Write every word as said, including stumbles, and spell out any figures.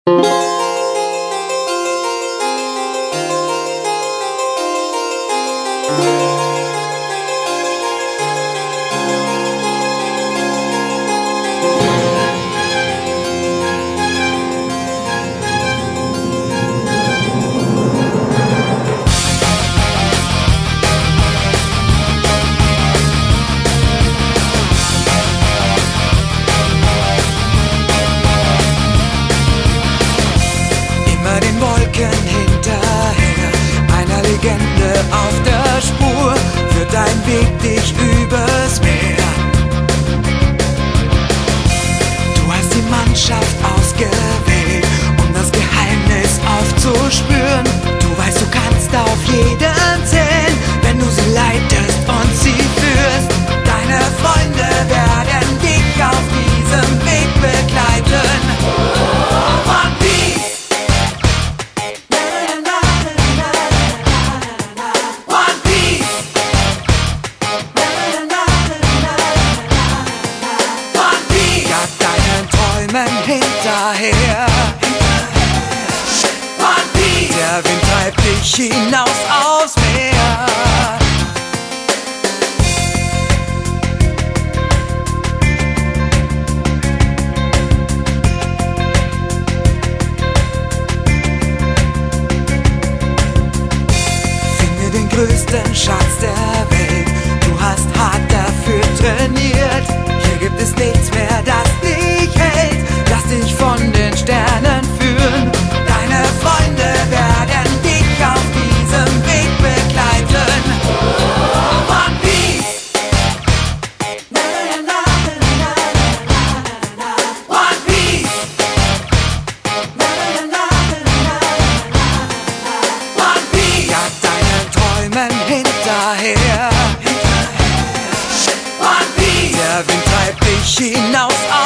Hinterher, einer Legende auf der Spur, führt dein Weg dich übers Meer. Du hast die Mannschaft ausgewählt, um das Geheimnis aufzuspüren. Du weißt, du kannst auf jeden zählen, wenn du sie leitest und sie führst. Deine Freunde werden dich auf diesem Weg begleiten. One Piece! Hinterher, One Piece. Der Wind treibt dich hinaus aufs Meer. Finde den größten Schatz der Welt. Du hast hart dafür trainiert. Hier gibt es nichts mehr, das dich hält. Lass dich von den Sternen führen. Deine Freunde werden dich auf diesem Weg begleiten. One Piece! One Piece! One Piece! Jag deinen Träumen hinterher. One Piece! Der Wind treibt dich hinaus.